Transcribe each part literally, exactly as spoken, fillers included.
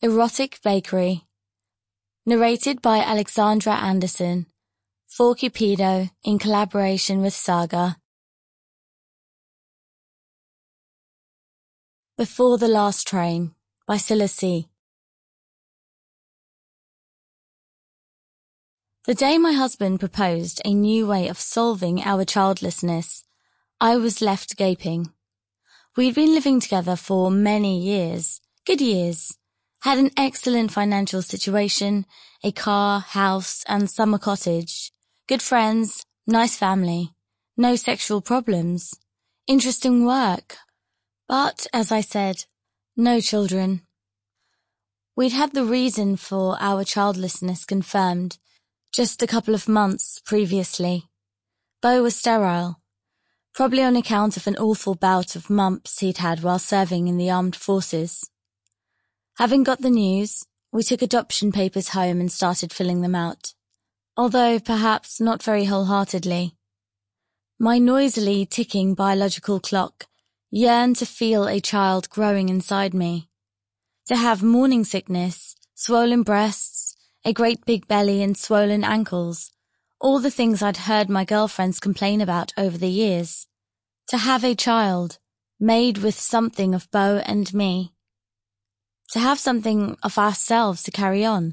Erotic Bakery. Narrated by Alexandra Anderson. For Cupido in collaboration with Saga. Before the Last Train by Scylla C. The day my husband proposed a new way of solving our childlessness, I was left gaping. We'd been living together for many years, good years, had an excellent financial situation, a car, house, and summer cottage, good friends, nice family, no sexual problems, interesting work. But, as I said, no children. We'd had the reason for our childlessness confirmed just a couple of months previously. Beau was sterile, probably on account of an awful bout of mumps he'd had while serving in the armed forces. Having got the news, we took adoption papers home and started filling them out, although perhaps not very wholeheartedly. My noisily ticking biological clock yearned to feel a child growing inside me, to have morning sickness, swollen breasts, a great big belly and swollen ankles, all the things I'd heard my girlfriends complain about over the years. To have a child, made with something of Beau and me. To have something of ourselves to carry on.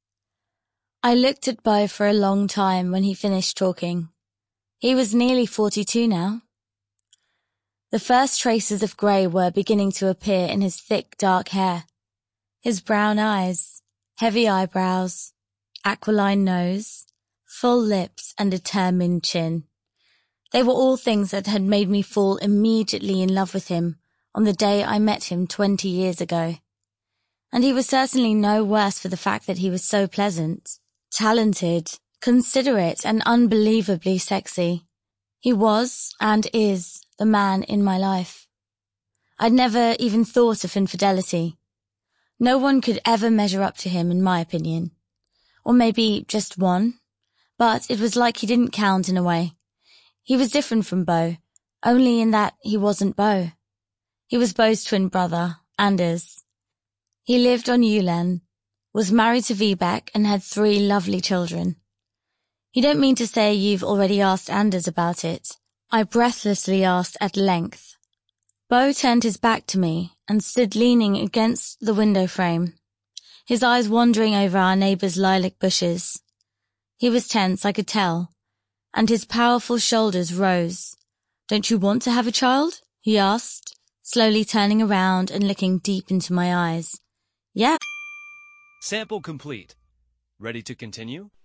I looked at Beau for a long time when he finished talking. He was nearly forty-two now. The first traces of grey were beginning to appear in his thick, dark hair. His brown eyes, heavy eyebrows, aquiline nose, full lips and determined chin. They were all things that had made me fall immediately in love with him on the day I met him twenty years ago. And he was certainly no worse for the fact that he was so pleasant, talented, considerate and unbelievably sexy. He was, and is, the man in my life. I'd never even thought of infidelity. No one could ever measure up to him in my opinion. Or maybe just one. But it was like he didn't count in a way. He was different from Beau, only in that he wasn't Beau. He was Beau's twin brother, Anders. He lived on Ulen, was married to Vibeke and had three lovely children. You don't mean to say you've already asked Anders about it? I breathlessly asked at length. Beau turned his back to me and stood leaning against the window frame, his eyes wandering over our neighbour's lilac bushes. He was tense, I could tell, and his powerful shoulders rose. Don't you want to have a child? He asked, slowly turning around and looking deep into my eyes. Yeah. Sample complete. Ready to continue?